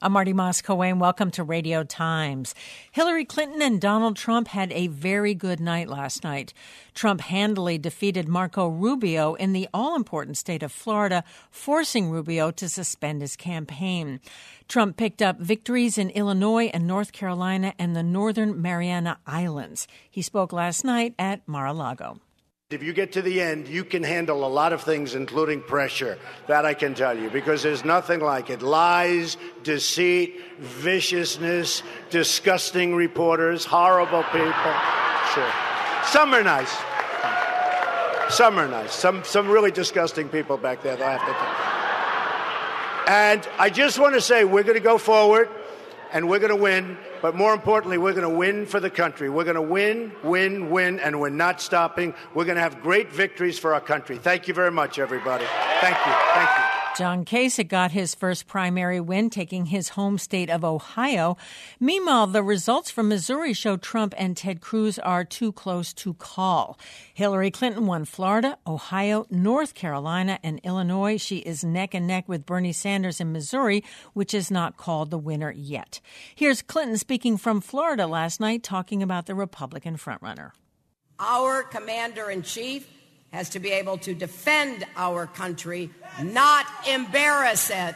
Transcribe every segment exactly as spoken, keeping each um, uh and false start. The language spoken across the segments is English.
I'm Marty Moss-Coane. Welcome to Radio Times. Hillary Clinton and Donald Trump had a very good night last night. Trump handily defeated Marco Rubio in the all-important state of Florida, forcing Rubio to suspend his campaign. Trump picked up victories in Illinois and North Carolina and the Northern Mariana Islands. He spoke last night at Mar-a-Lago. If you get to the end, you can handle a lot of things, including pressure. That I can tell you, because there's nothing like it. Lies, deceit, viciousness, disgusting reporters, horrible people. Sure. Some are nice. Some are nice. Some, some really disgusting people back there, I have to tell you. And I just want to say we're going to go forward, and we're going to win. But more importantly, we're going to win for the country. We're going to win, win, win, and we're not stopping. We're going to have great victories for our country. Thank you very much, everybody. Thank you. Thank you. John Kasich got his first primary win, taking his home state of Ohio. Meanwhile, the results from Missouri show Trump and Ted Cruz are too close to call. Hillary Clinton won Florida, Ohio, North Carolina, and Illinois. She is neck and neck with Bernie Sanders in Missouri, which is not called the winner yet. Here's Clinton speaking from Florida last night, talking about the Republican frontrunner. Our commander-in-chief has to be able to defend our country, not embarrass it.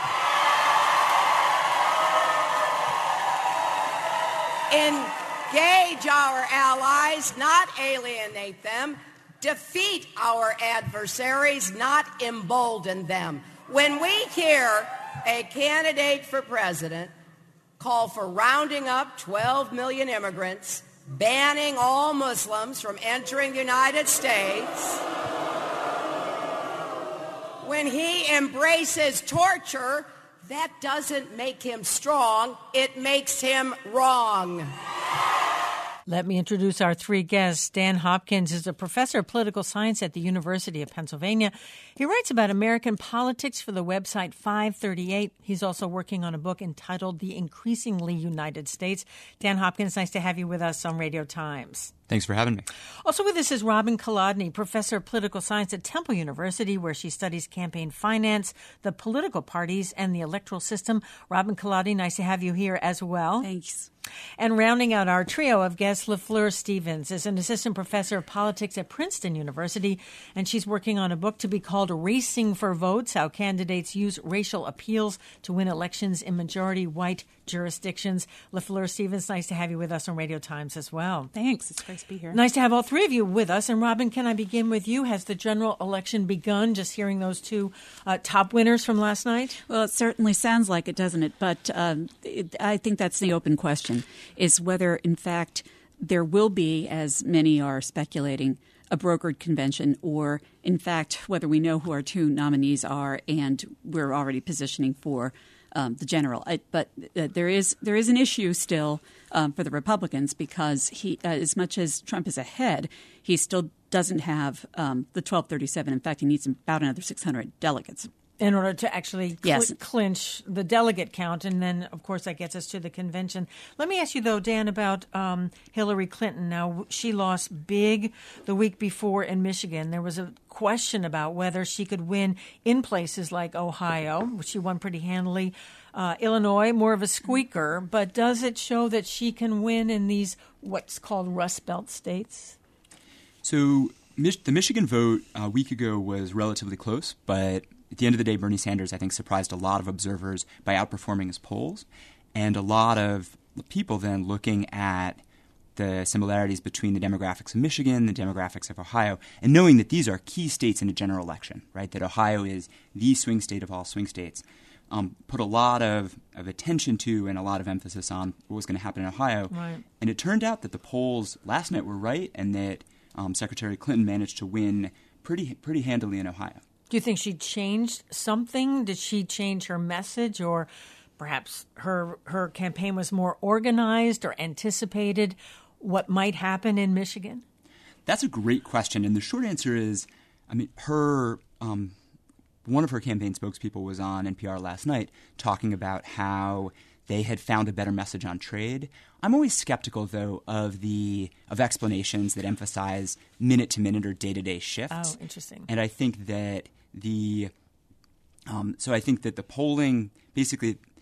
Engage our allies, not alienate them. Defeat our adversaries, not embolden them. When we hear a candidate for president call for rounding up twelve million immigrants, banning all Muslims from entering the United States, when he embraces torture, that doesn't make him strong, it makes him wrong. Let me introduce our three guests. Dan Hopkins is a professor of political science at the University of Pennsylvania. He writes about American politics for the website five thirty-eight. He's also working on a book entitled The Increasingly United States. Dan Hopkins, nice to have you with us on Radio Times. Thanks for having me. Also with us is Robin Kolodny, professor of political science at Temple University, where she studies campaign finance, the political parties, and the electoral system. Robin Kolodny, nice to have you here as well. Thanks. And rounding out our trio of guests, LaFleur Stevens is an assistant professor of politics at Princeton University, and she's working on a book to be called Racing for Votes, How Candidates Use Racial Appeals to Win Elections in Majority White Jurisdictions. LaFleur Stevens, nice to have you with us on Radio Times as well. Thanks. It's great to be here. Nice to have all three of you with us. And Robin, can I begin with you? Has the general election begun? Just hearing those two uh, top winners from last night? Well, it certainly sounds like it, doesn't it? But um, it, I think that's the open question, is whether, in fact, there will be, as many are speculating, a brokered convention, or, in fact, whether we know who our two nominees are and we're already positioning for um, the general. I, but uh, there is there is an issue still um, for the Republicans, because he, uh, as much as Trump is ahead, he still doesn't have um, the twelve thirty-seven. In fact, he needs about another six hundred delegates in order to actually cl- yes. clinch the delegate count. And then, of course, that gets us to the convention. Let me ask you, though, Dan, about um, Hillary Clinton. Now, she lost big the week before in Michigan. There was a question about whether she could win in places like Ohio, which she won pretty handily. Uh, Illinois, more of a squeaker. But does it show that she can win in these what's called Rust Belt states? So Mich- the Michigan vote a week ago was relatively close, but at the end of the day, Bernie Sanders, I think, surprised a lot of observers by outperforming his polls. And a lot of people then looking at the similarities between the demographics of Michigan, the demographics of Ohio, and knowing that these are key states in a general election, right, that Ohio is the swing state of all swing states, um, put a lot of, of attention to and a lot of emphasis on what was going to happen in Ohio. Right. And it turned out that the polls last night were right, and that um, Secretary Clinton managed to win pretty pretty handily in Ohio. Do you think she changed something? Did she change her message, or perhaps her her campaign was more organized or anticipated what might happen in Michigan? That's a great question. And the short answer is, I mean, her um, one of her campaign spokespeople was on N P R last night talking about how they had found a better message on trade. I'm always skeptical, though, of the of explanations that emphasize minute-to-minute or day-to-day shifts. Oh, interesting. And I think that the um, so I think that the polling basically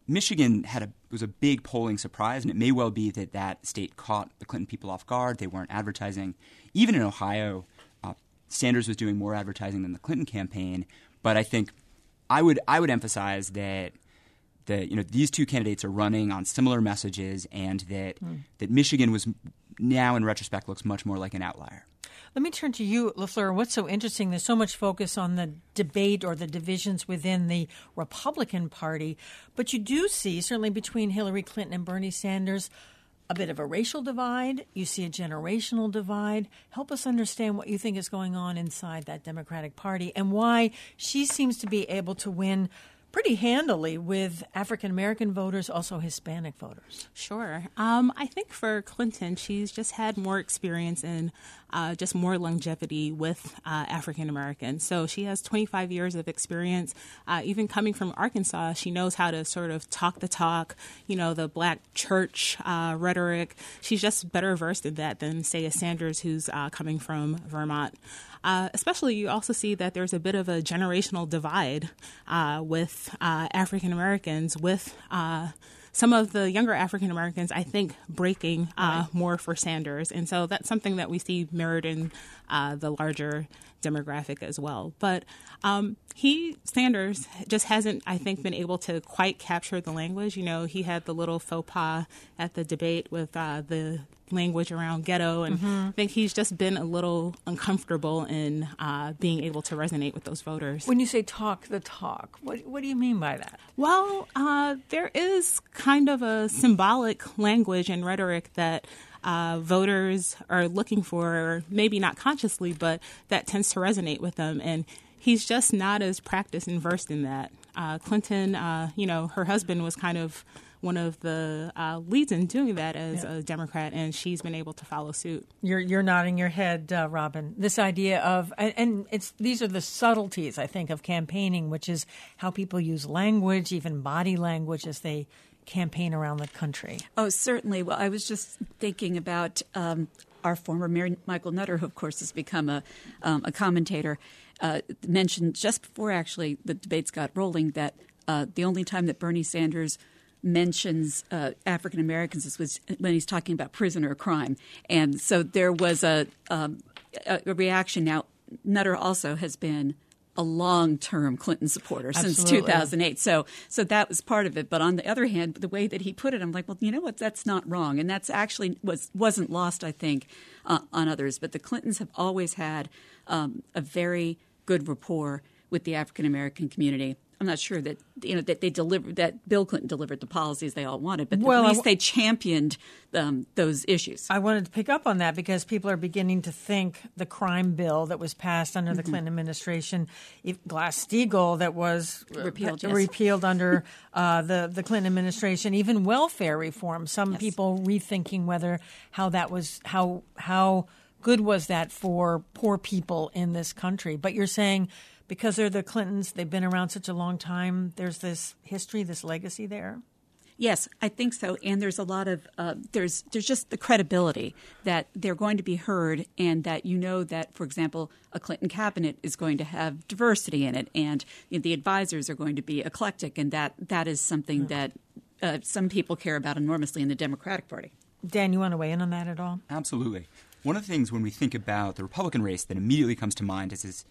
Michigan had a was a big polling surprise, and it may well be that that state caught the Clinton people off guard. They weren't advertising. Even in Ohio, uh, Sanders was doing more advertising than the Clinton campaign. But I think I would I would emphasize that that you know these two candidates are running on similar messages, and that mm. that Michigan was now in retrospect looks much more like an outlier. Let me turn to you, LaFleur. What's so interesting, there's so much focus on the debate or the divisions within the Republican Party, but you do see, certainly between Hillary Clinton and Bernie Sanders, a bit of a racial divide. You see a generational divide. Help us understand what you think is going on inside that Democratic Party and why she seems to be able to win pretty handily with African-American voters, also Hispanic voters. Sure. Um, I think for Clinton, she's just had more experience and uh, just more longevity with uh, African-Americans. So she has twenty-five years of experience. Uh, even coming from Arkansas, she knows how to sort of talk the talk, you know, the black church uh, rhetoric. She's just better versed in that than, say, a Sanders who's uh, coming from Vermont. Uh, especially, you also see that there's a bit of a generational divide uh, with uh, African Americans, with uh, some of the younger African Americans, I think, breaking uh, right. more for Sanders. And so that's something that we see mirrored in uh, the larger demographic as well. But um, he, Sanders, just hasn't, I think, been able to quite capture the language. You know, he had the little faux pas at the debate with uh, the language around ghetto, and mm-hmm. I think he's just been a little uncomfortable in uh, being able to resonate with those voters. When you say talk the talk, what what do you mean by that? Well, uh, there is kind of a symbolic language and rhetoric that uh, voters are looking for, maybe not consciously, but that tends to resonate with them, and he's just not as practiced and versed in that. Uh, Clinton, uh, you know, her husband was kind of one of the uh, leads in doing that as yeah. a Democrat, and she's been able to follow suit. You're you're nodding your head, uh, Robin. This idea of, and, and it's these are the subtleties, I think, of campaigning, which is how people use language, even body language, as they campaign around the country. Oh, certainly. Well, I was just thinking about um, our former Mayor Michael Nutter, who, of course, has become a, um, a commentator, uh, mentioned just before actually the debates got rolling that uh, the only time that Bernie Sanders mentions uh, African Americans was when he's talking about prison or crime. And so there was a, um, a, a reaction. Now, Nutter also has been a long-term Clinton supporter Absolutely. since two thousand eight. So so that was part of it. But on the other hand, the way that he put it, I'm like, well, you know what? That's not wrong. And that's actually was, wasn't lost, I think, uh, on others. But the Clintons have always had um, a very good rapport with the African-American community. I'm not sure that you know that they delivered that Bill Clinton delivered the policies they all wanted, but well, at least they championed um, those issues. I wanted to pick up on that because people are beginning to think the crime bill that was passed under mm-hmm. the Clinton administration, Glass-Steagall that was repealed, uh, yes. repealed under uh, the the Clinton administration, even welfare reform. Some yes. people rethinking whether how that was how how good was that for poor people in this country. But you're saying, because they're the Clintons, they've been around such a long time, there's this history, this legacy there? Yes, I think so. And there's a lot of uh, there's there's just the credibility that they're going to be heard, and that you know that, for example, a Clinton cabinet is going to have diversity in it, and you know, the advisors are going to be eclectic, and that that is something that uh, some people care about enormously in the Democratic Party. Dan, you want to weigh in on that at all? Absolutely. One of the things when we think about the Republican race that immediately comes to mind is this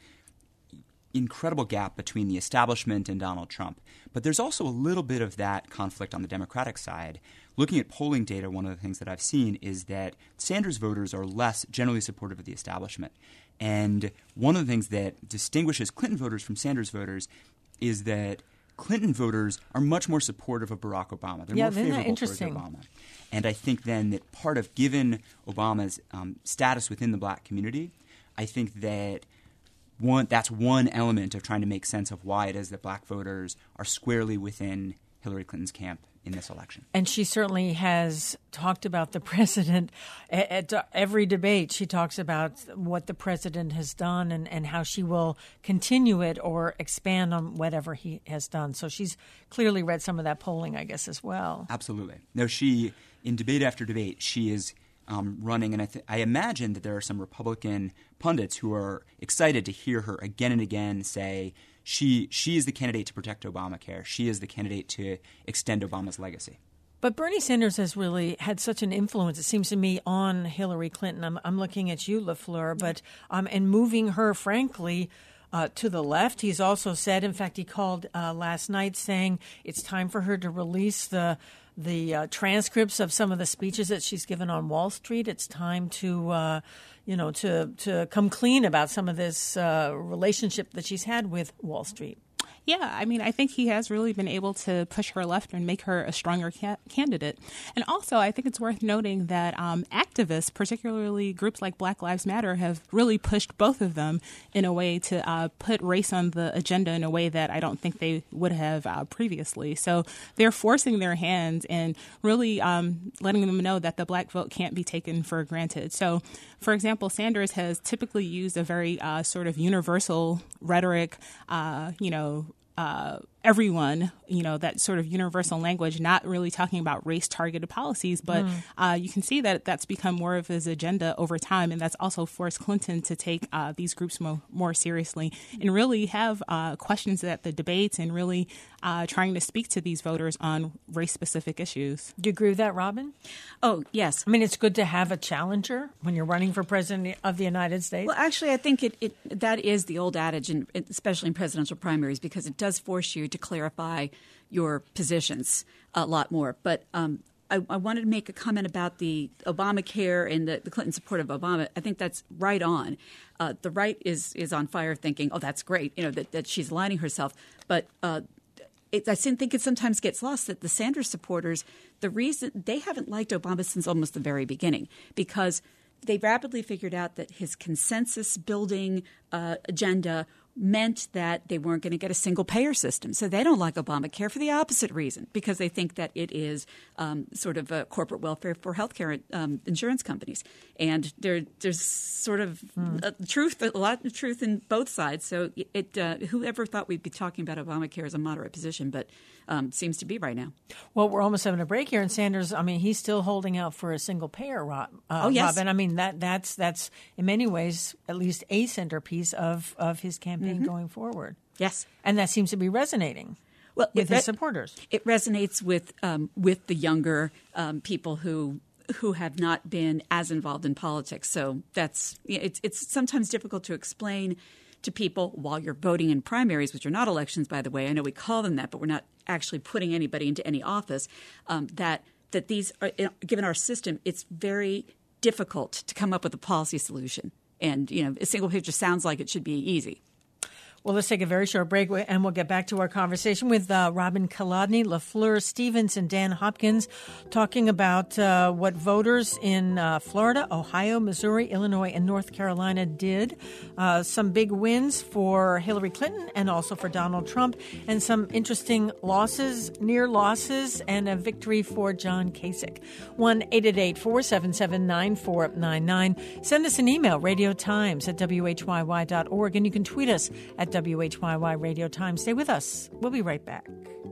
incredible gap between the establishment and Donald Trump. But there's also a little bit of that conflict on the Democratic side. Looking at polling data, one of the things that I've seen is that Sanders voters are less generally supportive of the establishment. And one of the things that distinguishes Clinton voters from Sanders voters is that Clinton voters are much more supportive of Barack Obama. They're yeah, more favorable interesting. towards Obama. And I think then that part of, given Obama's um, status within the black community, I think that One, that's one element of trying to make sense of why it is that black voters are squarely within Hillary Clinton's camp in this election. And she certainly has talked about the president at, at every debate. She talks about what the president has done and, and how she will continue it or expand on whatever he has done. So she's clearly read some of that polling, I guess, as well. Absolutely. No, she, in debate after debate, she is Um, running, and I, th- I imagine that there are some Republican pundits who are excited to hear her again and again say, she she is the candidate to protect Obamacare. She is the candidate to extend Obama's legacy. But Bernie Sanders has really had such an influence, it seems to me, on Hillary Clinton. I'm, I'm looking at you, LaFleur, but um, and moving her, frankly, uh, to the left. He's also said, in fact, he called uh, last night saying it's time for her to release the the uh, transcripts of some of the speeches that she's given on Wall Street. It's time to, uh, you know, to to come clean about some of this uh, relationship that she's had with Wall Street. Yeah, I mean, I think he has really been able to push her left and make her a stronger ca- candidate. And also, I think it's worth noting that um, activists, particularly groups like Black Lives Matter, have really pushed both of them in a way to uh, put race on the agenda in a way that I don't think they would have uh, previously. So they're forcing their hand and really um, letting them know that the black vote can't be taken for granted. So, for example, Sanders has typically used a very uh, sort of universal rhetoric, uh, you know, Uh, everyone, you know, that sort of universal language, not really talking about race-targeted policies. But mm. uh, you can see that that's become more of his agenda over time. And that's also forced Clinton to take uh, these groups mo- more seriously and really have uh, questions at the debates and really uh, trying to speak to these voters on race-specific issues. Do you agree with that, Robin? Oh, yes. I mean, it's good to have a challenger when you're running for president of the United States. Well, actually, I think it, it that is the old adage, in, especially in presidential primaries, because it does force you to clarify your positions a lot more. But um, I, I wanted to make a comment about the Obamacare and the, the Clinton support of Obama. I think that's right on. Uh, the right is is on fire thinking, oh, that's great, you know, that, that she's aligning herself. But uh, it, I think it sometimes gets lost that the Sanders supporters, the reason they haven't liked Obama since almost the very beginning, because they rapidly figured out that his consensus building uh, agenda meant that they weren't going to get a single payer system. So they don't like Obamacare for the opposite reason, because they think that it is um, sort of a corporate welfare for healthcare um, insurance companies. And there, there's sort of mm. a truth, a lot of truth in both sides. So it, uh, whoever thought we'd be talking about Obamacare as a moderate position, but um, seems to be right now. Well, we're almost having a break here, and Sanders, I mean, he's still holding out for a single payer, Rob, uh, oh, yes. Robin. I mean, that that's that's in many ways at least a centerpiece of, of his campaign mm-hmm. going forward. Yes. And that seems to be resonating well, with re- his supporters. It resonates with um, with the younger um, people who who have not been as involved in politics. So that's it's it's sometimes difficult to explain to people while you're voting in primaries, which are not elections, by the way. I know we call them that, but we're not actually putting anybody into any office. Um, that that these are, given our system, it's very difficult to come up with a policy solution. And you know, a single payer just sounds like it should be easy. Well, let's take a very short break, and we'll get back to our conversation with uh, Robin Kolodny, LaFleur Stevens, and Dan Hopkins, talking about uh, what voters in uh, Florida, Ohio, Missouri, Illinois, and North Carolina did. Uh, some big wins for Hillary Clinton and also for Donald Trump, and some interesting losses, near losses, and a victory for John Kasich. one eight eight eight, four seven seven, nine four nine nine. Send us an email, radio times at w h y y dot org, and you can tweet us at W H Y Y Radio Times. Stay with us. We'll be right back.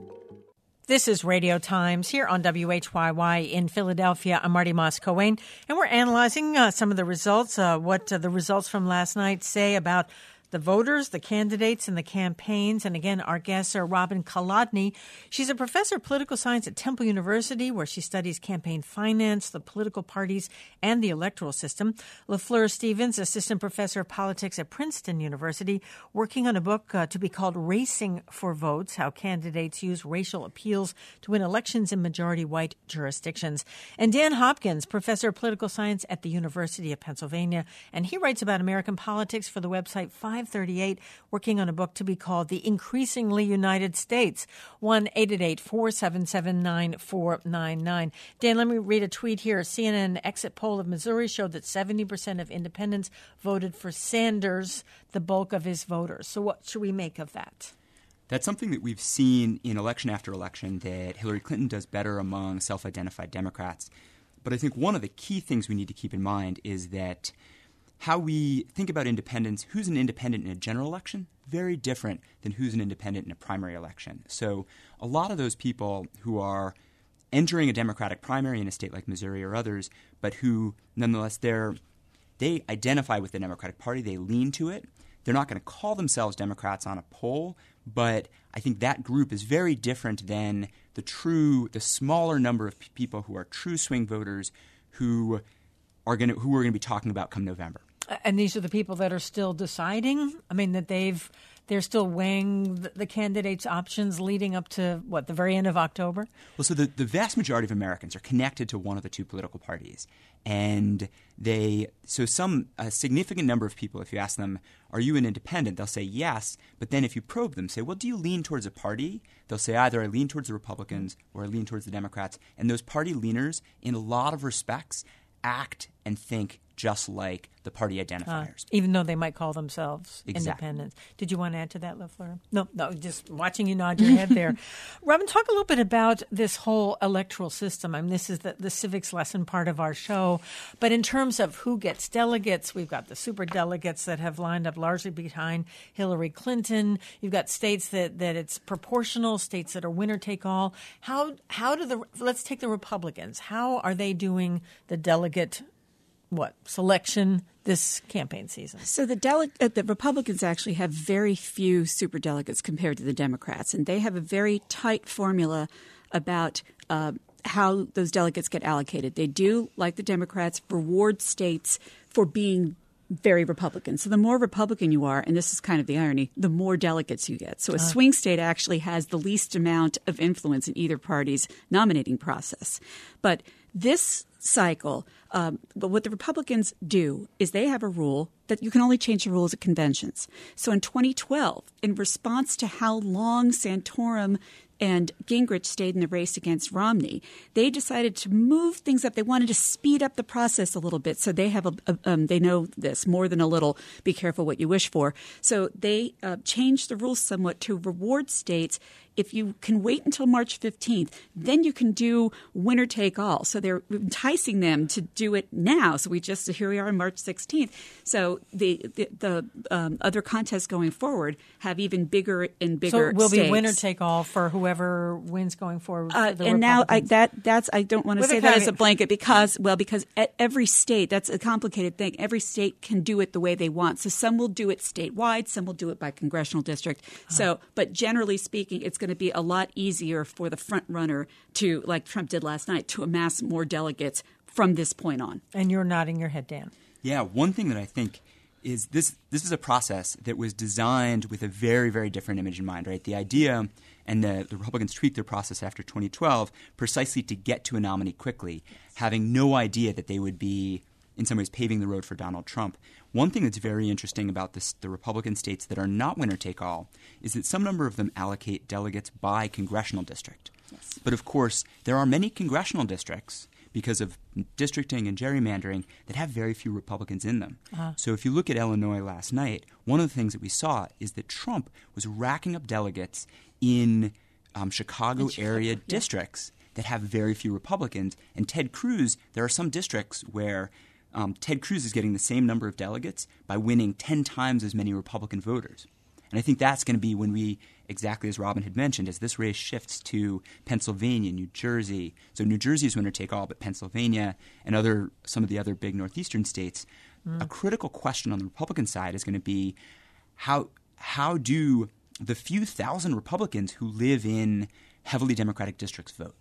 This is Radio Times here on W H Y Y in Philadelphia. I'm Marty Moss-Coane, and we're analyzing uh, some of the results, uh, what uh, the results from last night say about the voters, the candidates, and the campaigns. And again, our guests are Robin Kolodny. She's a professor of political science at Temple University, where she studies campaign finance, the political parties, and the electoral system. LaFleur Stevens, assistant professor of politics at Princeton University, working on a book uh, to be called Racing for Votes, How Candidates Use Racial Appeals to Win Elections in Majority-White Jurisdictions. And Dan Hopkins, professor of political science at the University of Pennsylvania, and he writes about American politics for the website five thirty-eight, working on a book to be called The Increasingly United States. one eight eight eight, four seven seven, nine four nine nine. Dan, let me read a tweet here. A C N N exit poll of Missouri showed that seventy percent of independents voted for Sanders, the bulk of his voters. So what should we make of that? That's something that we've seen in election after election, that Hillary Clinton does better among self-identified Democrats. But I think one of the key things we need to keep in mind is that how we think about independents, who's an independent in a general election, very different than who's an independent in a primary election. So a lot of those people who are entering a Democratic primary in a state like Missouri or others, but who nonetheless they're, they identify with the Democratic Party, they lean to it, they're not going to call themselves Democrats on a poll, but I think that group is very different than the true, the smaller number of p- people who are true swing voters who are going to who we're going to be talking about come November. And these are the people that are still deciding? I mean, that they've they're still weighing the, the candidates' options leading up to, what, the very end of October? Well, so the, the vast majority of Americans are connected to one of the two political parties. And they so some a significant number of people, if you ask them, are you an independent? They'll say yes. But then if you probe them, say, well, do you lean towards a party? They'll say either I lean towards the Republicans or I lean towards the Democrats. And those party leaners, in a lot of respects, act and think just like the party identifiers. Uh, even though they might call themselves exactly. independents. Did you want to add to that, LaFleur? No, no, just watching you nod your head there. Robin, talk a little bit about this whole electoral system. I mean, this is the, the civics lesson part of our show. But in terms of who gets delegates, we've got the super delegates that have lined up largely behind Hillary Clinton. You've got states that, that it's proportional, states that are winner take all. How how do the let's take the Republicans. How are they doing the delegate what selection this campaign season? So the dele- uh, the Republicans actually have very few superdelegates compared to the Democrats, and they have a very tight formula about uh, how those delegates get allocated. They do, like the Democrats, reward states for being very Republican. So the more Republican you are, and this is kind of the irony, the more delegates you get. So a uh. swing state actually has the least amount of influence in either party's nominating process. But this cycle, um, but what the Republicans do is they have a rule that you can only change the rules at conventions. So in twenty twelve, in response to how long Santorum and Gingrich stayed in the race against Romney, they decided to move things up. They wanted to speed up the process a little bit. So they have a, a um, they know this more than a little. Be careful what you wish for. So they uh, changed the rules somewhat to reward states. If you can wait until March fifteenth, then you can do winner take all. So they're enticing them to do it now. So we just here we are on March sixteenth. So the the, the um, other contests going forward have even bigger and bigger. So it will stakes. be winner take all for whoever wins going forward. Uh, the and now I, that that's I don't want to With say a that caveat. as a blanket because well because at every state that's a complicated thing. Every state can do it the way they want. So some will do it statewide, some will do it by congressional district. Uh-huh. So, but generally speaking, it's going to be a lot easier for the front runner to, like Trump did last night, to amass more delegates from this point on. And you're nodding your head, Dan. Yeah, one thing that I think is this this is a process that was designed with a very, very different image in mind, right? The idea, and the, the Republicans tweaked their process after twenty twelve precisely to get to a nominee quickly, having no idea that they would be, in some ways, paving the road for Donald Trump. One thing that's very interesting about this, the Republican states that are not winner-take-all is that some number of them allocate delegates by congressional district. Yes. But, of course, there are many congressional districts because of districting and gerrymandering that have very few Republicans in them. Uh-huh. So if you look at Illinois last night, one of the things that we saw is that Trump was racking up delegates in um, Chicago in area Chicago, yeah. districts that have very few Republicans. And Ted Cruz, there are some districts where um, Ted Cruz is getting the same number of delegates by winning ten times as many Republican voters. And I think that's going to be when we, exactly as Robin had mentioned, as this race shifts to Pennsylvania, New Jersey. So New Jersey is winner take all, but Pennsylvania and other some of the other big northeastern states, mm. a critical question on the Republican side is going to be how how do the few thousand Republicans who live in heavily Democratic districts vote?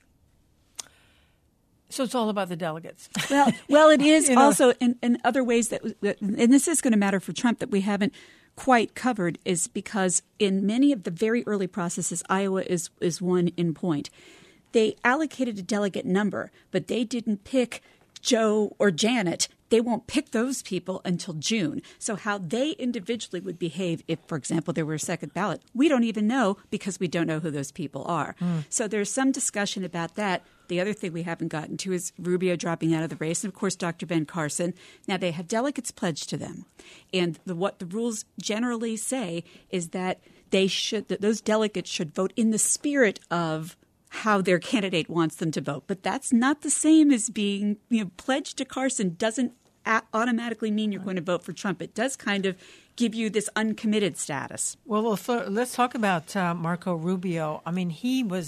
So it's all about the delegates. Well, well, it is you know. also in, in other ways that, and this is going to matter for Trump that we haven't quite covered, is because in many of the very early processes, Iowa is is one in point. They allocated a delegate number, but they didn't pick Joe or Janet. They won't pick those people until June. So how they individually would behave if, for example, there were a second ballot, we don't even know because we don't know who those people are. Mm. So there's some discussion about that. The other thing we haven't gotten to is Rubio dropping out of the race, and, of course, Doctor Ben Carson. Now, they have delegates pledged to them. And the, what the rules generally say is that they should that those delegates should vote in the spirit of how their candidate wants them to vote. But that's not the same as being, you know, pledged to Carson doesn't a- automatically mean you're going to vote for Trump. It does kind of give you this uncommitted status. Well, well let's talk about uh, Marco Rubio. I mean, he was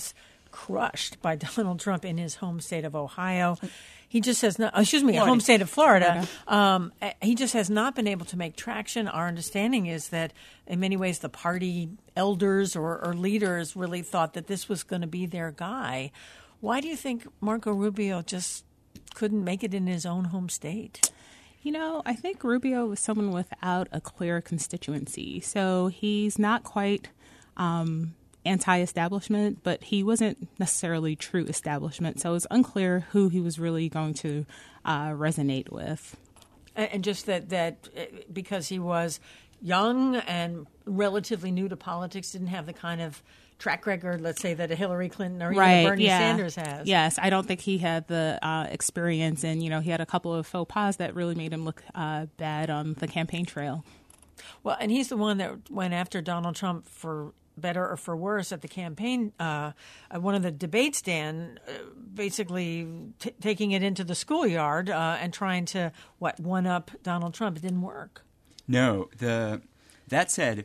crushed by Donald Trump in his home state of Ohio. He just has not, excuse me, Florida. home state of Florida. Um, he just has not been able to make traction. Our understanding is that in many ways the party elders or, or leaders really thought that this was going to be their guy. Why do you think Marco Rubio just couldn't make it in his own home state? You know, I think Rubio was someone without a clear constituency. So he's not quite um, anti-establishment, but he wasn't necessarily true establishment. So it was unclear who he was really going to uh, resonate with. And just that, that because he was young and relatively new to politics, didn't have the kind of track record, let's say, that a Hillary Clinton or right, even Bernie yeah. Sanders has. Yes, I don't think he had the uh, experience, and you know, he had a couple of faux pas that really made him look uh, bad on the campaign trail. Well, and he's the one that went after Donald Trump for better or for worse at the campaign. Uh, at one of the debates, Dan, uh, basically t- taking it into the schoolyard uh, and trying to what one up Donald Trump. It didn't work. No, the that said,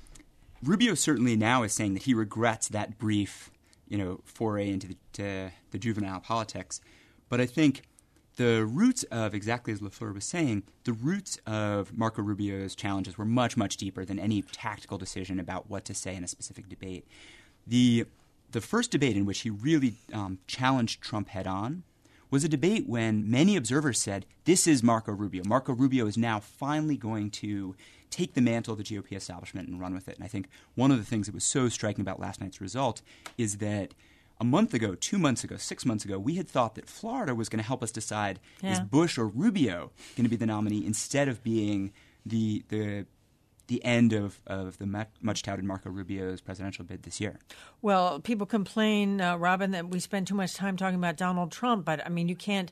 Rubio certainly now is saying that he regrets that brief, you know, foray into the, to the juvenile politics. But I think the roots of, exactly as LaFleur was saying, the roots of Marco Rubio's challenges were much, much deeper than any tactical decision about what to say in a specific debate. The the first debate in which he really um, challenged Trump head on was a debate when many observers said, this is Marco Rubio. Marco Rubio is now finally going to take the mantle of the G O P establishment and run with it. And I think one of the things that was so striking about last night's result is that a month ago, two months ago, six months ago, we had thought that Florida was going to help us decide, yeah. is Bush or Rubio going to be the nominee instead of being the the the end of, of the much touted Marco Rubio's presidential bid this year. Well, people complain, uh, Robin, that we spend too much time talking about Donald Trump, but I mean, you can't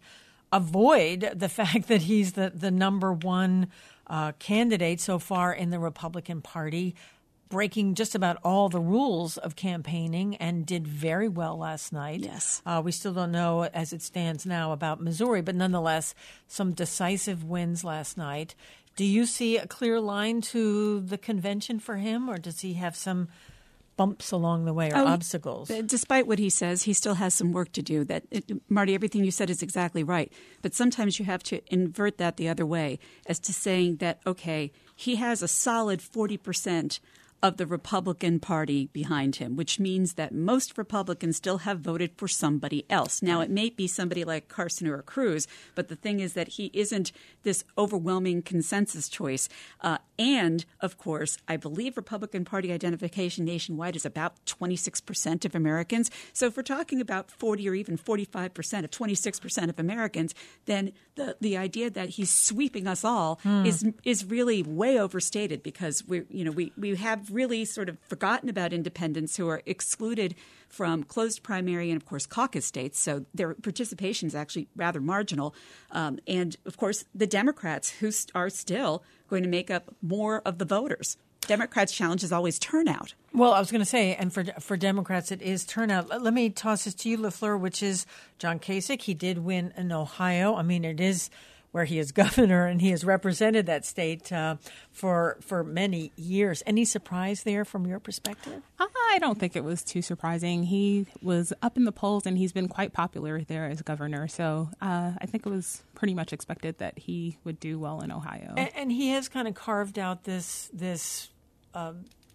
avoid the fact that he's the, the number one uh, candidate so far in the Republican Party, breaking just about all the rules of campaigning and did very well last night. Yes. Uh, we still don't know as it stands now about Missouri, but nonetheless, some decisive wins last night. Do you see a clear line to the convention for him, or does he have some bumps along the way or oh, obstacles? Despite what he says, he still has some work to do. That it, Marty, everything you said is exactly right. But sometimes you have to invert that the other way as to saying that, okay, he has a solid forty percent of the Republican Party behind him, which means that most Republicans still have voted for somebody else. Now, it may be somebody like Carson or Cruz, but the thing is that he isn't this overwhelming consensus choice. Uh, and, of course, I believe Republican Party identification nationwide is about twenty-six percent of Americans. So if we're talking about forty or even forty-five percent of twenty-six percent of Americans, then the, the idea that he's sweeping us all hmm. is is really way overstated, because we you know we, we have really sort of forgotten about independents who are excluded from closed primary and, of course, caucus states. So their participation is actually rather marginal. Um, and, of course, the Democrats, who st- are still going to make up more of the voters. Democrats' challenge is always turnout. Well, I was going to say, and for for Democrats, it is turnout. Let, let me toss this to you, LaFleur, which is John Kasich. He did win in Ohio. I mean, it is where he is governor, and he has represented that state uh, for for many years. Any surprise there from your perspective? I don't think it was too surprising. He was up in the polls, and he's been quite popular there as governor. So uh, I think it was pretty much expected that he would do well in Ohio. And, and he has kind of carved out this this uh,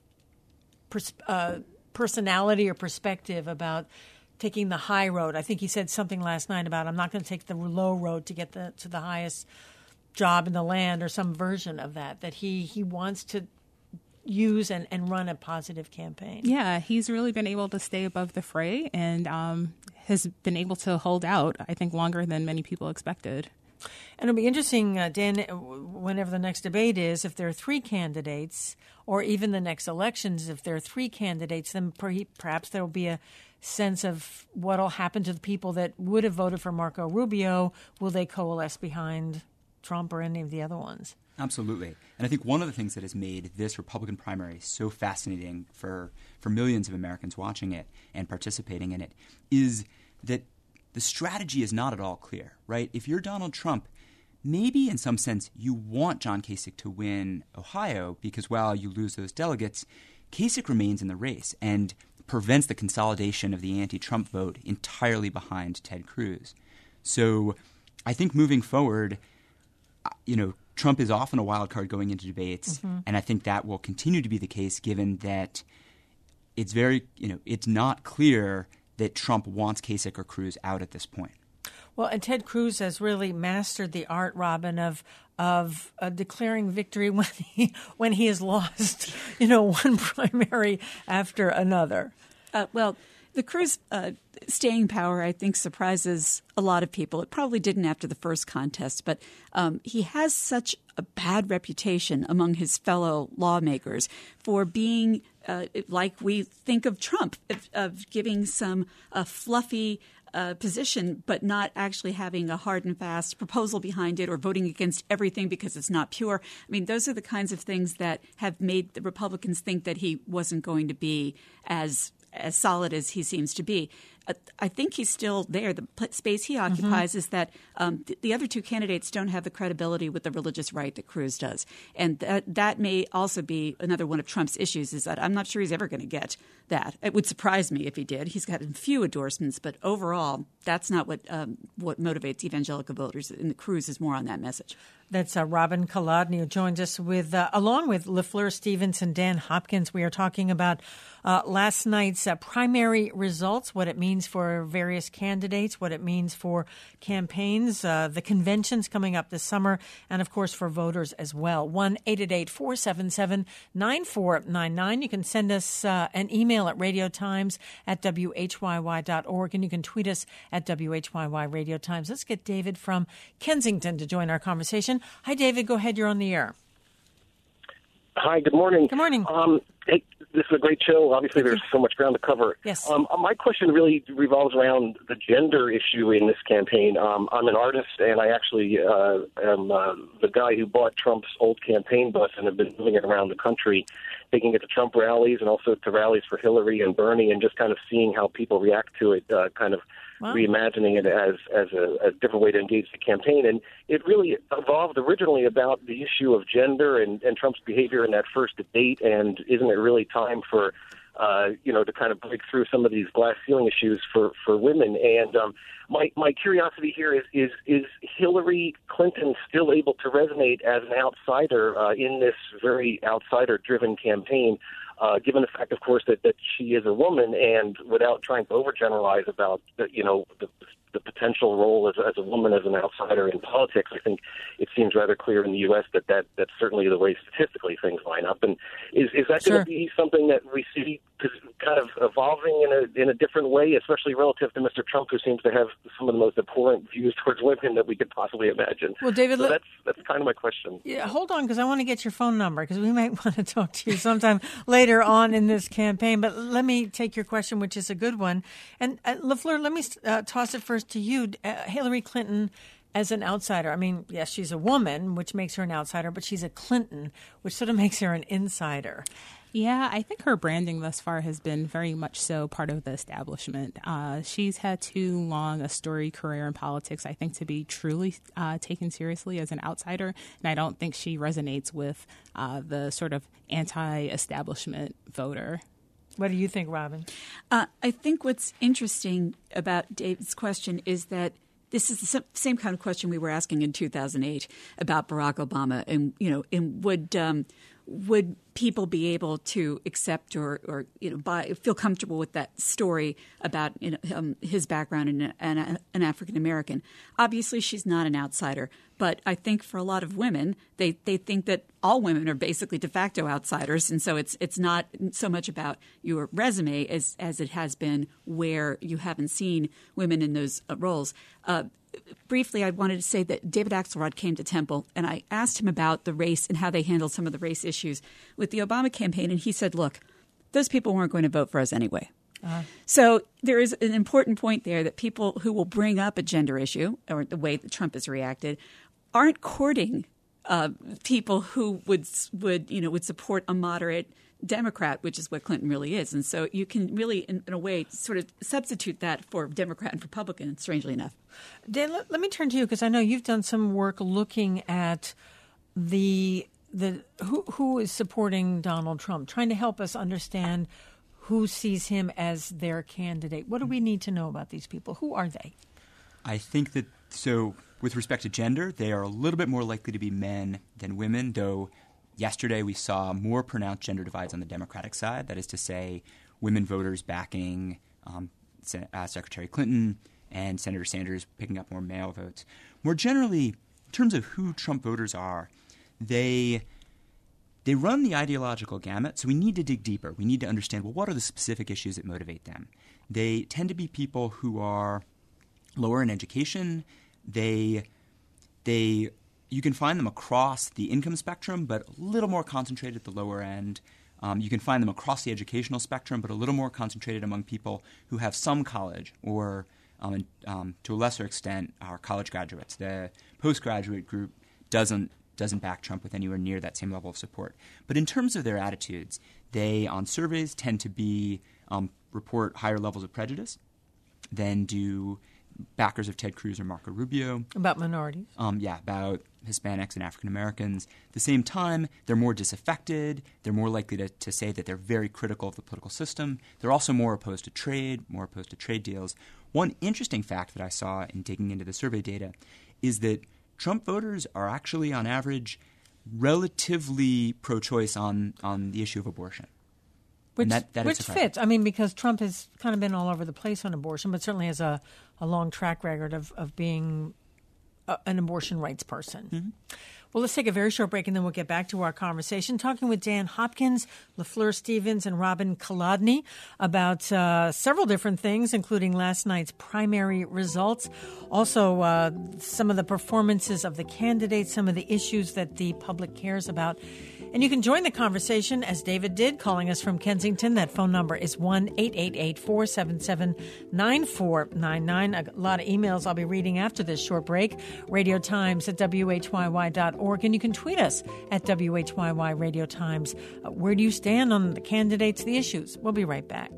pers- uh, personality or perspective about taking the high road. I think he said something last night about, I'm not going to take the low road to get the, to the highest job in the land, or some version of that, that he, he wants to use and, and run a positive campaign. Yeah, he's really been able to stay above the fray and um, has been able to hold out, I think, longer than many people expected. And it'll be interesting, uh, Dan, whenever the next debate is, if there are three candidates, or even the next elections, if there are three candidates, then perhaps there will be a sense of what will happen to the people that would have voted for Marco Rubio. Will they coalesce behind Trump or any of the other ones? Absolutely. And I think one of the things that has made this Republican primary so fascinating for, for millions of Americans watching it and participating in it is that the strategy is not at all clear, right? If you're Donald Trump, maybe in some sense you want John Kasich to win Ohio because while you lose those delegates, Kasich remains in the race. And prevents the consolidation of the anti-Trump vote entirely behind Ted Cruz. So I think moving forward, you know, Trump is often a wild card going into debates, mm-hmm. and I think that will continue to be the case given that it's very, you know, it's not clear that Trump wants Kasich or Cruz out at this point. Well, and Ted Cruz has really mastered the art, Robin, of of uh, declaring victory when he when he has lost, you know, one primary after another. Uh, well, the Cruz uh, staying power, I think, surprises a lot of people. It probably didn't after the first contest, but um, he has such a bad reputation among his fellow lawmakers for being, uh, like we think of Trump, of, of giving some uh, fluffy uh, position, but not actually having a hard and fast proposal behind it or voting against everything because it's not pure. I mean, those are the kinds of things that have made the Republicans think that he wasn't going to be as as solid as he seems to be. Uh, I think he's still there. The p- space he occupies mm-hmm. is that um, th- the other two candidates don't have the credibility with the religious right that Cruz does. And that that may also be another one of Trump's issues, is that I'm not sure he's ever going to get that. It would surprise me if he did. He's got a few endorsements, but overall, that's not what um, what motivates evangelical voters. And the Cruz is more on that message. That's uh, Robin Kolodny, who joins us with, uh, along with LaFleur Stevens and Dan Hopkins. We are talking about uh, last night's uh, primary results, what it means for various candidates, what it means for campaigns, uh, the conventions coming up this summer, and, of course, for voters as well. one eight eight eight, four seven seven, nine four nine nine. You can send us uh, an email at radiotimes at W H Y Y dot org, and you can tweet us at W H Y Y Radio Times. Let's get David from Kensington to join our conversation. Hi, David. Go ahead. You're on the air. Hi. Good morning. Good morning. Um, hey, this is a great show. Obviously, there's so much ground to cover. Yes. Um, my question really revolves around the gender issue in this campaign. Um, I'm an artist, and I actually uh, am uh, the guy who bought Trump's old campaign bus and have been moving it around the country, taking it to Trump rallies and also to rallies for Hillary and Bernie, and just kind of seeing how people react to it, uh, kind of wow. reimagining it as as a, a different way to engage the campaign. And it really evolved originally about the issue of gender and, and Trump's behavior in that first debate, and isn't it really time for, uh, you know, to kind of break through some of these glass ceiling issues for, for women. And um, my my curiosity here is, is, is Hillary Clinton still able to resonate as an outsider uh, in this very outsider-driven campaign, uh, given the fact, of course, that, that she is a woman, and without trying to overgeneralize about, the, you know, the the potential role as, as a woman as an outsider in politics, I think it seems rather clear in the U S that, that that's certainly the way statistically things line up. And is is that sure. going to be something that we see kind of evolving in a in a different way, especially relative to Mister Trump, who seems to have some of the most abhorrent views towards women that we could possibly imagine? Well, David, so let, that's that's kind of my question. Yeah, hold on, because I want to get your phone number, because we might want to talk to you sometime later on in this campaign. But let me take your question, which is a good one. And uh, LaFleur, let me uh, toss it first to you. Uh, Hillary Clinton as an outsider. I mean, yes, she's a woman, which makes her an outsider, but she's a Clinton, which sort of makes her an insider. Yeah, I think her branding thus far has been very much so part of the establishment. Uh, she's had too long a storied career in politics, I think, to be truly uh, taken seriously as an outsider. And I don't think she resonates with uh, the sort of anti-establishment voter. What do you think, Robin? Uh, I think what's interesting about David's question is that this is the same kind of question we were asking in two thousand eight about Barack Obama, and you know, and would um, would people be able to accept or, or you know, buy, feel comfortable with that story about you know, um, his background and an, an African American? Obviously, she's not an outsider, but I think for a lot of women, they, they think that all women are basically de facto outsiders, and so it's it's not so much about your resume as as it has been where you haven't seen women in those uh, roles. Uh, Briefly, I wanted to say that David Axelrod came to Temple, and I asked him about the race and how they handled some of the race issues with the Obama campaign, and he said, look, those people weren't going to vote for us anyway. Uh-huh. So there is an important point there that people who will bring up a gender issue, or the way that Trump has reacted, aren't courting uh, people who would would you know would support a moderate Democrat, which is what Clinton really is. And so you can really, in, in a way, sort of substitute that for Democrat and Republican, strangely enough. Dan, let, let me turn to you, because I know you've done some work looking at the the who who is supporting Donald Trump, trying to help us understand who sees him as their candidate. What do we need to know about these people? Who are they? I think that, so with respect to gender, they are a little bit more likely to be men than women, though yesterday we saw more pronounced gender divides on the Democratic side. That is to say, women voters backing um, Se- uh, Secretary Clinton and Senator Sanders picking up more male votes. More generally, in terms of who Trump voters are, they they run the ideological gamut, so we need to dig deeper. We need to understand, well, what are the specific issues that motivate them? They tend to be people who are lower in education. They they you can find them across the income spectrum, but a little more concentrated at the lower end. Um, you can find them across the educational spectrum, but a little more concentrated among people who have some college or, um, and, um, to a lesser extent, are college graduates. The postgraduate group doesn't doesn't back Trump with anywhere near that same level of support. But in terms of their attitudes, they, on surveys, tend to be um, report higher levels of prejudice than do backers of Ted Cruz or Marco Rubio. About minorities. Um, yeah, about Hispanics and African Americans. At the same time, they're more disaffected. They're more likely to, to say that they're very critical of the political system. They're also more opposed to trade, more opposed to trade deals. One interesting fact that I saw in digging into the survey data is that Trump voters are actually, on average, relatively pro-choice on, on the issue of abortion. Which, that, that which fits. I mean, because Trump has kind of been all over the place on abortion, but certainly has a, a long track record of, of being a, an abortion rights person. Mm-hmm. Well, let's take a very short break, and then we'll get back to our conversation, talking with Dan Hopkins, LaFleur Stevens, and Robin Kolodny about uh, several different things, including last night's primary results, also uh, some of the performances of the candidates, some of the issues that the public cares about. And you can join the conversation, as David did, calling us from Kensington. That phone number is one eight eight eight, four seven seven, nine four nine nine. A lot of emails I'll be reading after this short break. Radio Times at W H Y Y dot org. And you can tweet us at W H Y Y Radio Times. Uh, where do you stand on the candidates, the issues? We'll be right back.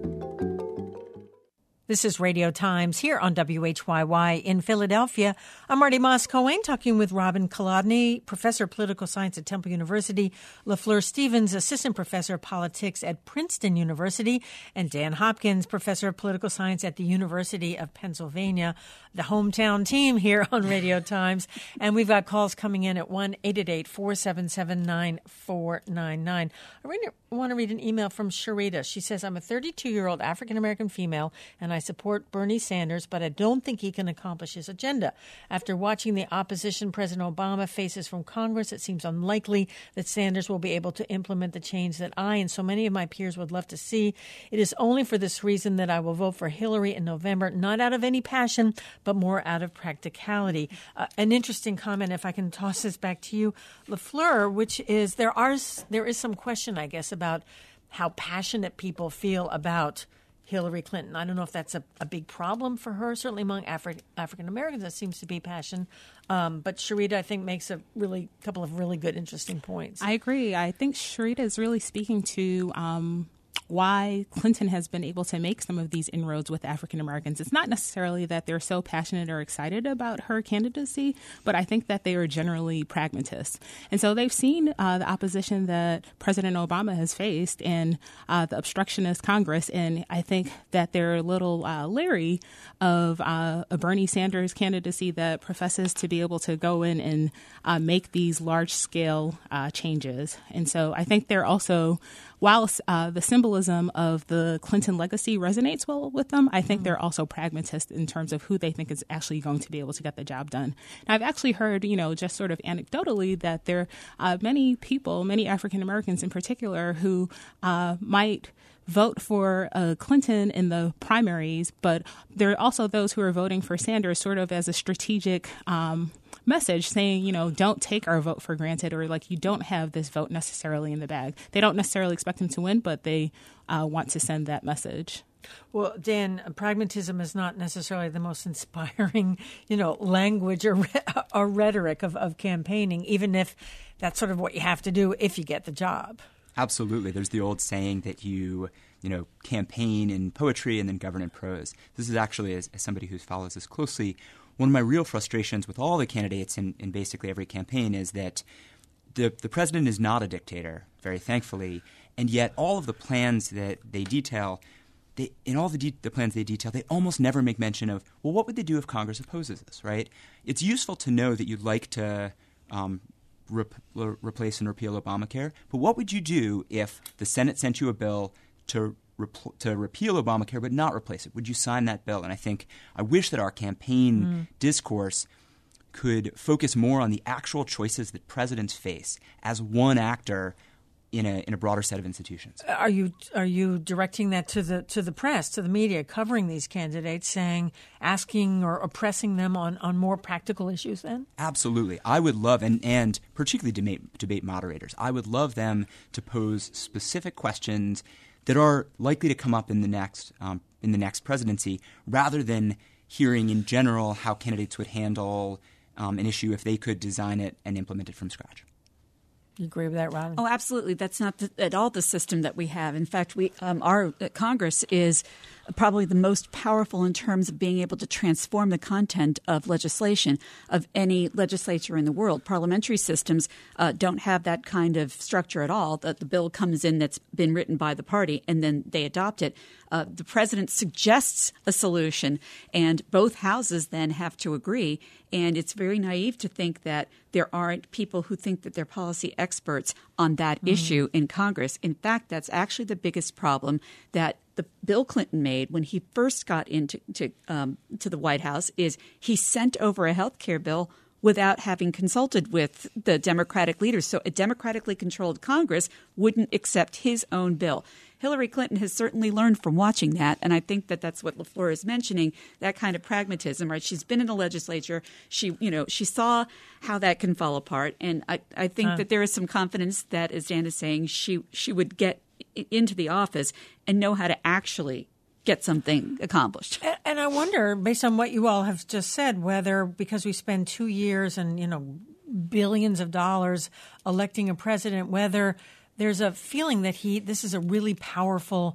This is Radio Times here on W H Y Y in Philadelphia. I'm Marty Moss-Cohen, talking with Robin Kolodny, professor of political science at Temple University, LaFleur Stevens, assistant professor of politics at Princeton University, and Dan Hopkins, professor of political science at the University of Pennsylvania, the hometown team here on Radio Times. And we've got calls coming in at one eight eight eight, four seven seven, nine four nine nine. I really want to read an email from Sharita. She says, I'm a thirty-two-year-old African-American female, and I support Bernie Sanders, but I don't think he can accomplish his agenda. After watching the opposition President Obama faces from Congress, it seems unlikely that Sanders will be able to implement the change that I and so many of my peers would love to see. It is only for this reason that I will vote for Hillary in November, not out of any passion, but more out of practicality. Uh, an interesting comment, if I can toss this back to you, LaFleur, which is there are there is some question, I guess, about how passionate people feel about Hillary Clinton. I don't know if that's a, a big problem for her. Certainly among Afri- African Americans, that seems to be passion. Um, but Sharita, I think, makes a really couple of really good, interesting points. I agree. I think Sharita is really speaking to um, why Clinton has been able to make some of these inroads with African Americans. It's not necessarily that they're so passionate or excited about her candidacy, but I think that they are generally pragmatists. And so they've seen uh, the opposition that President Obama has faced in uh, the obstructionist Congress, and I think that they're a little uh, leery of uh, a Bernie Sanders candidacy that professes to be able to go in and uh, make these large-scale uh, changes. And so I think they're also, while uh, the symbolism of the Clinton legacy resonates well with them, I think mm-hmm. they're also pragmatists in terms of who they think is actually going to be able to get the job done. And I've actually heard, you know, just sort of anecdotally that there are uh, many people, many African Americans in particular, who uh, might vote for uh, Clinton in the primaries, but there are also those who are voting for Sanders sort of as a strategic um, message saying, you know, don't take our vote for granted, or like you don't have this vote necessarily in the bag. They don't necessarily expect him to win, but they uh, want to send that message. Well, Dan, pragmatism is not necessarily the most inspiring, you know, language or, or rhetoric of, of campaigning, even if that's sort of what you have to do if you get the job. Absolutely. There's the old saying that you, you know, campaign in poetry and then govern in prose. This is actually, as, as somebody who follows this closely, one of my real frustrations with all the candidates in, in basically every campaign is that the, the president is not a dictator, very thankfully, And yet all of the plans that they detail, they, in all the, de- the plans they detail, they almost never make mention of, well, what would they do if Congress opposes this, right? It's useful to know that you'd like to um, rep- replace and repeal Obamacare, but what would you do if the Senate sent you a bill to rep- to repeal Obamacare but not replace it? Would you sign that bill? And I think I wish that our campaign mm. discourse could focus more on the actual choices that presidents face as one actor in a in a broader set of institutions. Are you are you directing that to the to the press, to the media, covering these candidates, saying, asking or oppressing them on, on more practical issues then? Absolutely. I would love, and, and particularly debate, debate moderators, I would love them to pose specific questions that are likely to come up in the next um, in the next presidency, rather than hearing in general how candidates would handle um, an issue if they could design it and implement it from scratch. You agree with that, Robin? Oh, absolutely. That's not the, at all the system that we have. In fact, we um, our uh, Congress is probably the most powerful in terms of being able to transform the content of legislation of any legislature in the world. Parliamentary systems uh, don't have that kind of structure at all. That the bill comes in that's been written by the party and then they adopt it. Uh, the president suggests a solution, and both houses then have to agree. And it's very naive to think that there aren't people who think that they're policy experts on that mm. issue in Congress. In fact, that's actually the biggest problem that the Bill Clinton made when he first got into to, um, to the White House is he sent over a health care bill without having consulted with the Democratic leaders. So a democratically controlled Congress wouldn't accept his own bill. Hillary Clinton has certainly learned from watching that, and I think that that's what LaFleur is mentioning, that kind of pragmatism, right? She's been in the legislature. She, you know, she saw how that can fall apart, and I, I think uh. that there is some confidence that, as Dan is saying, she she would get into the office and know how to actually get something accomplished. And, and I wonder, based on what you all have just said, whether because we spend two years and, you know, billions of dollars electing a president, whether there's a feeling that he this is a really powerful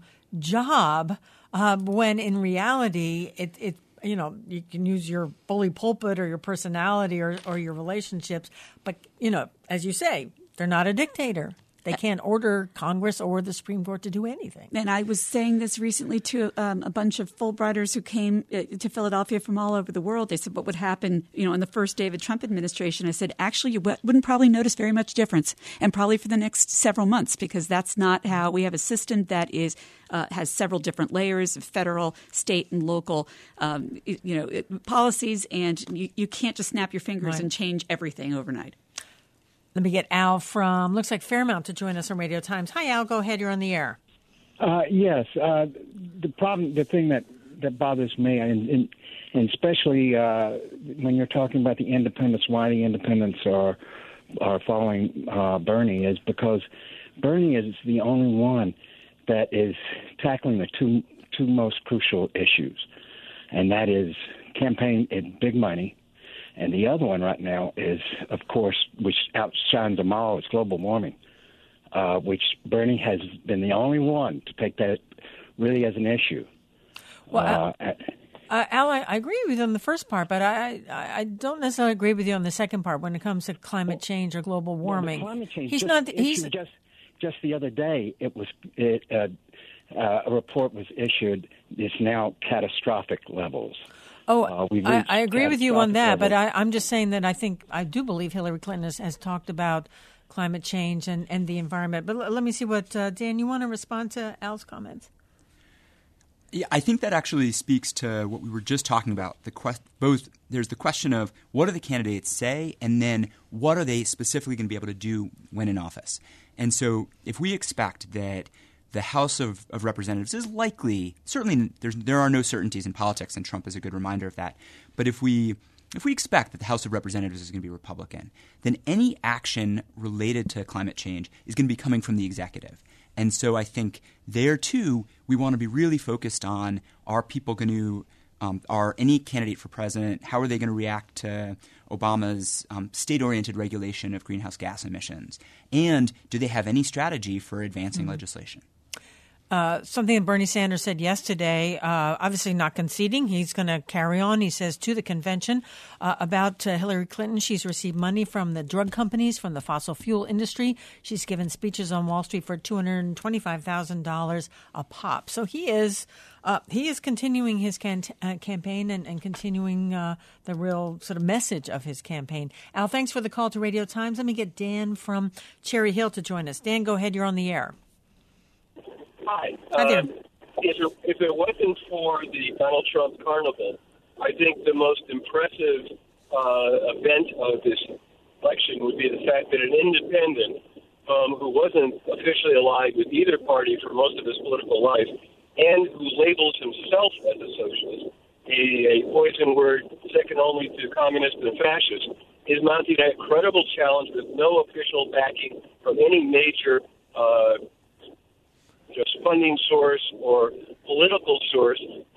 job uh, when in reality it, it you know you can use your bully pulpit or your personality or, or your relationships, but you know as you say, they're not a dictator. They can't order Congress or the Supreme Court to do anything. And I was saying this recently to um, a bunch of Fulbrighters who came uh, to Philadelphia from all over the world. They said, what would happen, you know, on the first day of the Trump administration? I said, actually, you w- wouldn't probably notice very much difference, and probably for the next several months, because that's not how we have a system that is uh, has several different layers of federal, state, and local, um, you know, policies, and you, you can't just snap your fingers right. and change everything overnight. Let me get Al from, looks like Fairmount, to join us on Radio Times. Hi, Al. Go ahead. You're on the air. Uh, yes. Uh, the problem, the thing that, that bothers me, and, and, and especially uh, when you're talking about the independents, why the independents are, are following uh, Bernie, is because Bernie is the only one that is tackling the two, two most crucial issues, and that is campaign and big money. And the other one right now is, of course, which outshines them all, is global warming, uh, which Bernie has been the only one to take that really as an issue. Well, uh, uh, Al, I, I agree with you on the first part, but I, I I don't necessarily agree with you on the second part when it comes to climate change or global warming. Well, climate change. He's just, not. He's just just the other day. It was it, uh, uh, a report was issued. It's now catastrophic levels. Oh, uh, I, I agree with you on that, level. but I, I'm just saying that I think I do believe Hillary Clinton has, has talked about climate change and, and the environment. But l- let me see what uh, Dan, you want to respond to Al's comments? Yeah, I think that actually speaks to what we were just talking about. The quest- both there's the question of what do the candidates say, and then what are they specifically going to be able to do when in office. And so, if we expect that the House of, of Representatives is likely, certainly there's, there are no certainties in politics, and Trump is a good reminder of that. But if we if we expect that the House of Representatives is going to be Republican, then any action related to climate change is going to be coming from the executive. And so I think there, too, we want to be really focused on, are people going to um, – are any candidate for president, how are they going to react to Obama's um, state-oriented regulation of greenhouse gas emissions? And do they have any strategy for advancing mm-hmm. legislation? Uh, something that Bernie Sanders said yesterday, uh, obviously not conceding. He's going to carry on, he says, to the convention uh, about uh, Hillary Clinton. She's received money from the drug companies, from the fossil fuel industry. She's given speeches on Wall Street for two hundred twenty-five thousand dollars a pop. So he is uh, he is continuing his can- uh, campaign and, and continuing uh, the real sort of message of his campaign. Al, thanks for the call to Radio Times. Let me get Dan from Cherry Hill to join us. Dan, go ahead. You're on the air. Hi. Hi there. Uh, if, it, if it wasn't for the Donald Trump carnival, I think the most impressive uh, event of this election would be the fact that an independent um, who wasn't officially allied with either party for most of his political life and who labels himself as a socialist, a, a poison word second only to communist and fascist, is mounting a credible challenge with no official backing from any major uh just funding source or political source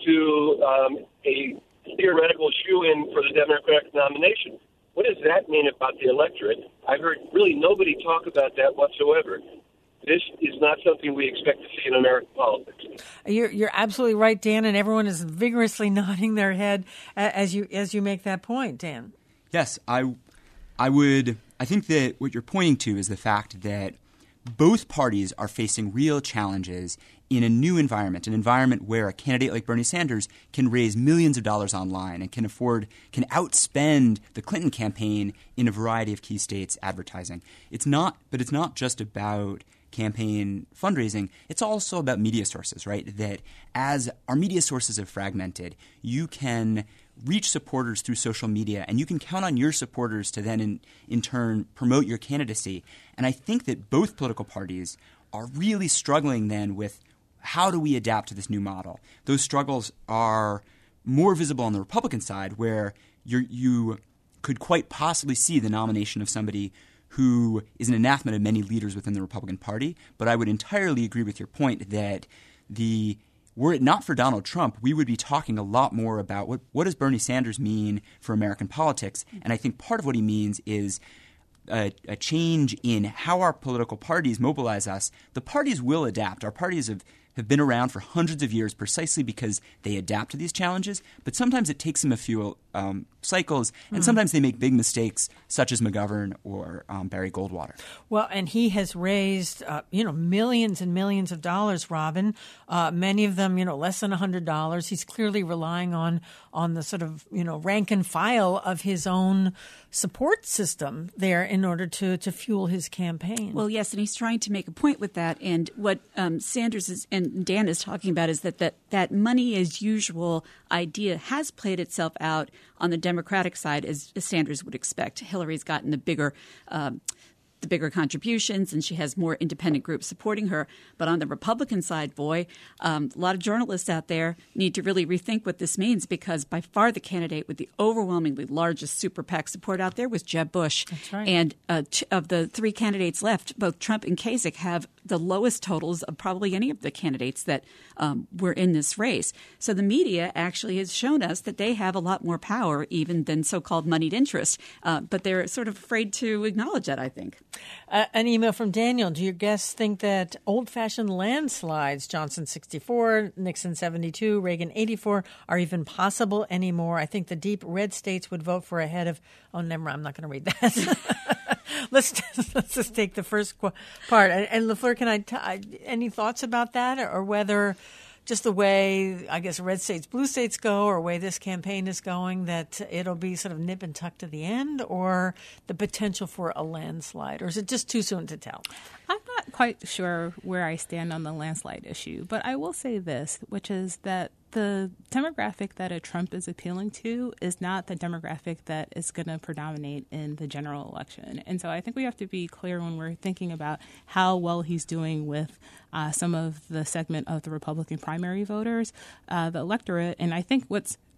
to um, a theoretical shoe-in for the Democratic nomination. What does that mean about the electorate? I've heard really nobody talk about that whatsoever. This is not something we expect to see in American politics. You're, you're absolutely right, Dan, and everyone is vigorously nodding their head as you as you make that point, Dan. Yes, I, I would. I think that what you're pointing to is the fact that both parties are facing real challenges in a new environment, an environment where a candidate like Bernie Sanders can raise millions of dollars online and can afford, can outspend the Clinton campaign in a variety of key states' advertising. It's not, but it's not just about campaign fundraising. It's also about media sources, right? That as our media sources have fragmented, you can reach supporters through social media, and you can count on your supporters to then in, in turn promote your candidacy. And I think that both political parties are really struggling then with how do we adapt to this new model. Those struggles are more visible on the Republican side, where you're, you could quite possibly see the nomination of somebody who is an anathema to many leaders within the Republican Party. But I would entirely agree with your point that the were it not for Donald Trump, we would be talking a lot more about what, what does Bernie Sanders mean for American politics. And I think part of what he means is a, a change in how our political parties mobilize us. The parties will adapt. Our parties have, have been around for hundreds of years precisely because they adapt to these challenges. But sometimes it takes them a few um, cycles, and mm. sometimes they make big mistakes, such as McGovern or um, Barry Goldwater. Well, and he has raised, uh, you know, millions and millions of dollars, Robin, uh, many of them, you know, less than one hundred dollars. He's clearly relying on on the sort of, you know, rank and file of his own support system there in order to, to fuel his campaign. Well, yes, and he's trying to make a point with that. And what um, Sanders is, and Dan is talking about is that, that that money as usual idea has played itself out on the Democratic side, as, as Sanders would expect. Hillary's gotten the bigger um, the bigger contributions, and she has more independent groups supporting her. But on the Republican side, boy, um, a lot of journalists out there need to really rethink what this means, because by far the candidate with the overwhelmingly largest super PAC support out there was Jeb Bush. That's right. And uh, t- of the three candidates left, both Trump and Kasich have the lowest totals of probably any of the candidates that um, were in this race. So the media actually has shown us that they have a lot more power even than so-called moneyed interest. Uh, but they're sort of afraid to acknowledge that, I think. Uh, an email from Daniel. Do your guests think that old-fashioned landslides, Johnson sixty-four, Nixon seventy-two, Reagan eighty-four, are even possible anymore? I think the deep red states would vote for a head of – oh, never mind. I'm not going to read that. let's, just, let's just take the first qu- part. And, and LaFleur, can I t- I any thoughts about that, or, or whether – just the way, I guess, red states, blue states go, or the way this campaign is going, that it'll be sort of nip and tuck to the end, or the potential for a landslide? Or is it just too soon to tell? I'm not quite sure where I stand on the landslide issue, but I will say this, which is that the demographic that a Trump is appealing to is not the demographic that is going to predominate in the general election. And so I think we have to be clear when we're thinking about how well he's doing with uh, some of the segment of the Republican primary voters, uh, the electorate. And I think what's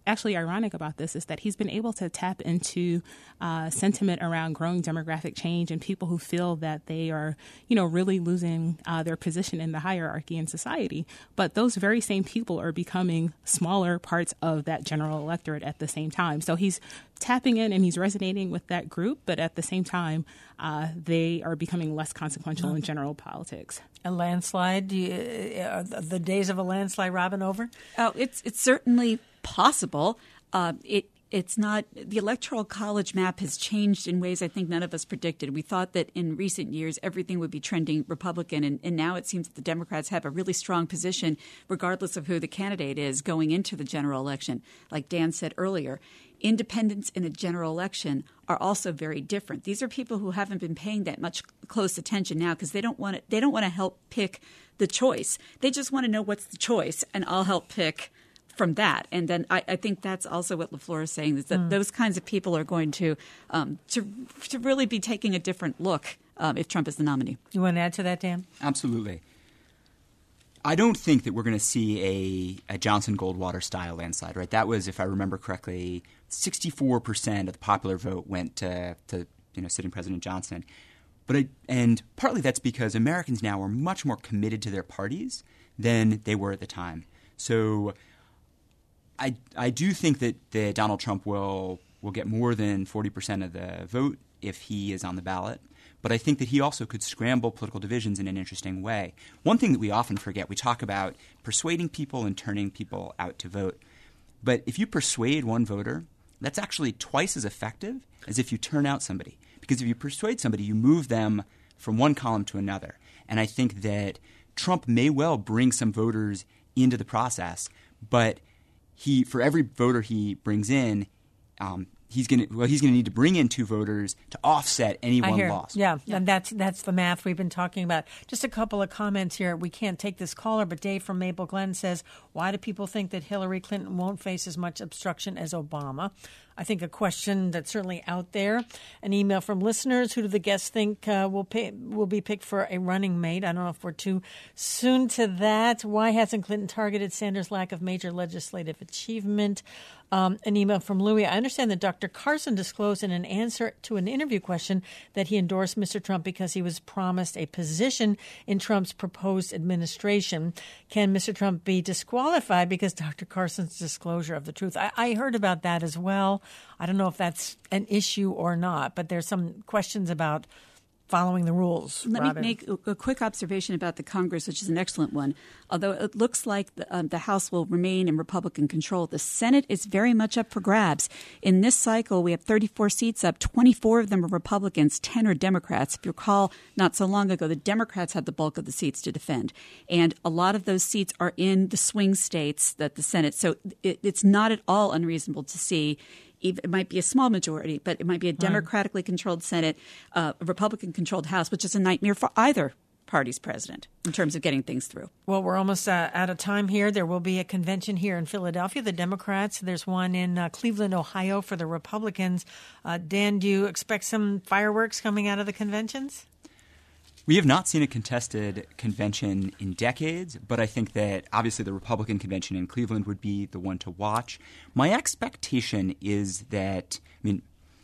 actually ironic about this is that he's been able to tap into uh, sentiment around growing demographic change and people who feel that they are, you know, really losing uh, their position in the hierarchy in society. But those very same people are becoming smaller parts of that general electorate at the same time. So he's tapping in and he's resonating with that group, but at the same time, uh, they are becoming less consequential in general politics. A landslide? Do you, are the days of a landslide, Robin, over? Oh, it's it's certainly possible. Uh, it it's not the Electoral College map has changed in ways I think none of us predicted. We thought that in recent years everything would be trending Republican, and, and now it seems that the Democrats have a really strong position, regardless of who the candidate is, going into the general election. Like Dan said earlier, independents in a general election are also very different. These are people who haven't been paying that much close attention now because they don't want to. They don't want to help pick the choice. They just want to know what's the choice, and I'll help pick from that. And then I, I think that's also what LaFleur is saying, is that mm. those kinds of people are going to um, to to really be taking a different look um, if Trump is the nominee. You want to add to that, Dan? Absolutely. I don't think that we're going to see a, a Johnson Goldwater style landslide, right? That was, if I remember correctly, sixty-four percent of the popular vote went to, to you know, sitting President Johnson. But I, and partly that's because Americans now are much more committed to their parties than they were at the time. So I I do think that, that Donald Trump will will get more than forty percent of the vote if he is on the ballot. But I think that he also could scramble political divisions in an interesting way. One thing that we often forget, we talk about persuading people and turning people out to vote. But if you persuade one voter, that's actually twice as effective as if you turn out somebody. Because if you persuade somebody, you move them from one column to another. And I think that Trump may well bring some voters into the process, but he, for every voter he brings in, um, He's going to well. He's going to need to bring in two voters to offset any I one hear. loss. Yeah, yeah, and that's that's the math we've been talking about. Just a couple of comments here. We can't take this caller, but Dave from Maple Glen says, "Why do people think that Hillary Clinton won't face as much obstruction as Obama?" I think a question that's certainly out there. An email from listeners: who do the guests think uh, will pay, will be picked for a running mate? I don't know if we're too soon to that. Why hasn't Clinton targeted Sanders' lack of major legislative achievement? Um, an email from Louis. I understand that Doctor Carson disclosed in an answer to an interview question that he endorsed Mister Trump because he was promised a position in Trump's proposed administration. Can Mister Trump be disqualified because Doctor Carson's disclosure of the truth? I, I heard about that as well. I don't know if that's an issue or not, but there's some questions about following the rules. Let Robin. me make a quick observation about the Congress, which is an excellent one. Although it looks like the, um, the House will remain in Republican control, the Senate is very much up for grabs. In this cycle, we have thirty-four seats up. twenty-four of them are Republicans, ten are Democrats. If you recall, not so long ago, the Democrats had the bulk of the seats to defend. And a lot of those seats are in the swing states that the Senate. So it, it's not at all unreasonable to see. It might be a small majority, but it might be a democratically controlled Senate, uh, a Republican-controlled House, which is a nightmare for either party's president in terms of getting things through. Well, we're almost uh, out of time here. There will be a convention here in Philadelphia, the Democrats. There's one in uh, Cleveland, Ohio for the Republicans. Uh, Dan, do you expect some fireworks coming out of the conventions? We have not seen a contested convention in decades, but I think that obviously the Republican convention in Cleveland would be the one to watch. My expectation is that, I mean,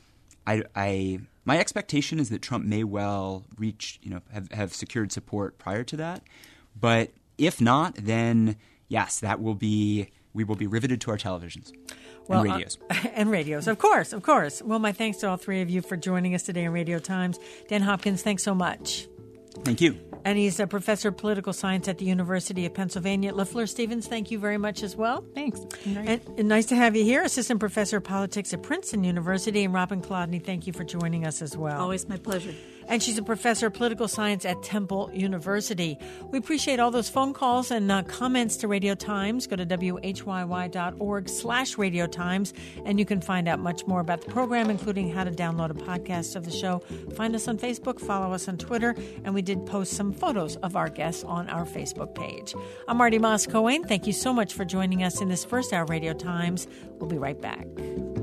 I, I my expectation is that Trump may well reach, you know, have, have secured support prior to that. But if not, then yes, that will be, we will be riveted to our televisions. Well, and radios. Uh, and radios, of course, of course. Well, my thanks to all three of you for joining us today on Radio Times. Dan Hopkins, thanks so much. Thank you. And he's a professor of political science at the University of Pennsylvania. LaFleur Stevens, thank you very much as well. Thanks. And, and nice to have you here, assistant professor of politics at Princeton University. And Robin Kolodny, thank you for joining us as well. Always my pleasure. And she's a professor of political science at Temple University. We appreciate all those phone calls and uh, comments to Radio Times. Go to W H Y Y dot org slash Radio Times, and you can find out much more about the program, including how to download a podcast of the show. Find us on Facebook, follow us on Twitter, and we did post some photos of our guests on our Facebook page. I'm Marty Moss-Cohen. Thank you so much for joining us in this first hour of Radio Times. We'll be right back.